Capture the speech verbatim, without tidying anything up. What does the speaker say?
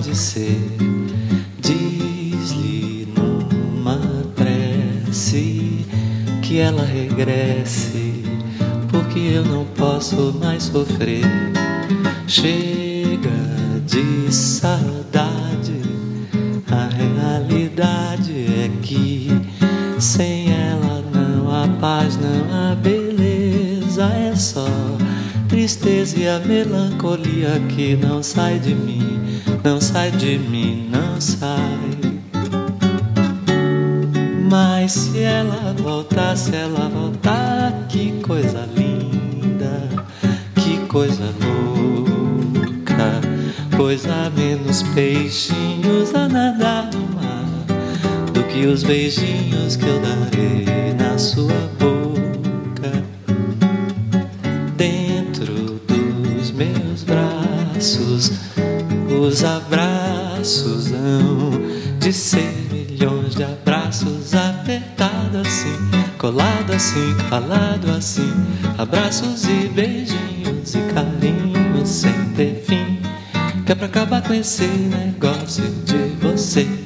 pode ser. Diz-lhe numa prece que ela regresse, porque eu não posso mais sofrer. Chega de saudade, a realidade é que sem ela não há paz, não há beleza, é só tristeza e a melancolia que não sai de mim, não sai de mim, não sai. Mas se ela voltar, se ela voltar, que coisa linda, que coisa louca, pois há menos peixinhos a nadar no mar do que os beijinhos que eu darei na sua boca. Dentro dos meus braços, os abraços hão de ser milhões de abraços, apertado assim, colado assim, calado assim, abraços e beijinhos e carinhos sem ter fim, que é pra acabar com esse negócio de você